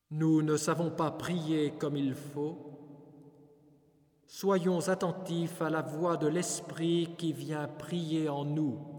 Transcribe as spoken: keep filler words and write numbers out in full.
Nous ne savons pas prier comme il faut. Soyons attentifs à la voix de l'Esprit qui vient prier en nous.